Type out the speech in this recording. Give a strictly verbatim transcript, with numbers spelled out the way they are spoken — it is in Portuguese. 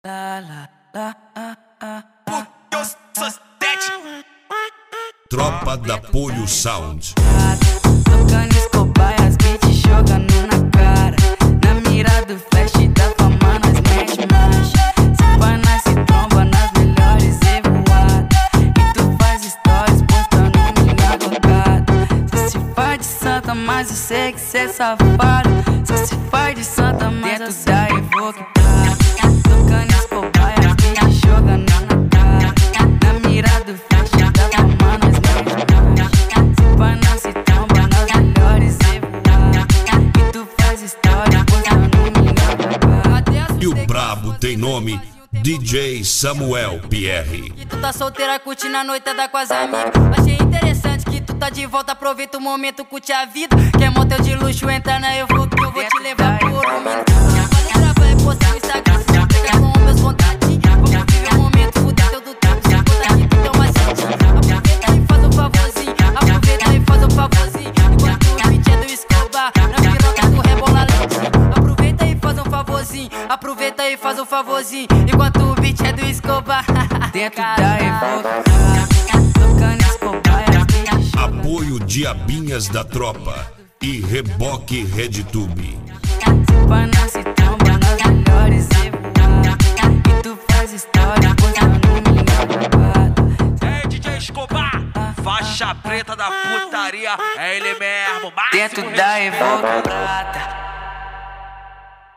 Tropa da Polho Sound. Tocando Escobar e as beats jogando na cara. Na mira do flash da fama nós mete marcha. Se pá nós se tromba nas melhores revoadas. E tu faz stories postando minha gongada. Só se faz de santa, mas eu sei que cê é safado. Só se faz de santa, mas dentro da evoque. Tocando Escobar e as beats jogando na cara. Na mira do flash da fama nós mete marcha. Se pá nós se tromba nas melhores revoadas. E tu faz stories postando minha gongada. E o brabo tem nome D J Samuel Pierre. Que tu tá solteira curtindo a noitada com as amigas. Achei interessante que tu tá de volta, aproveita o momento, curte a vida. Quer motel de luxo, entra na eu vou que eu vou te levar por um minuto. Pode gravar e postar no Instagram, se pega com meus contatinhos. Vamos viver o momento, fuder teu do tempo, se conta aqui tu tem uma sede. Aproveita e faz um favorzinho, aproveita e faz um favorzinho. Enquanto o beat é do Escobar, na piroca tu rebola lentinho. Aproveita e faz um favorzinho, aproveita e faz um favorzinho. Enquanto o beat é do Escobar. Dentro da evoque, tocando Escobar e as beats. Apoio Diabinhas da Tropa e Reboque RedTube. Se pá nós se tromba nas melhores revoadas. E tu faz história postando minha gongada. É D J Escobar, faixa preta da putaria, é ele mesmo, máximo Dentro da respeito. evoque prata.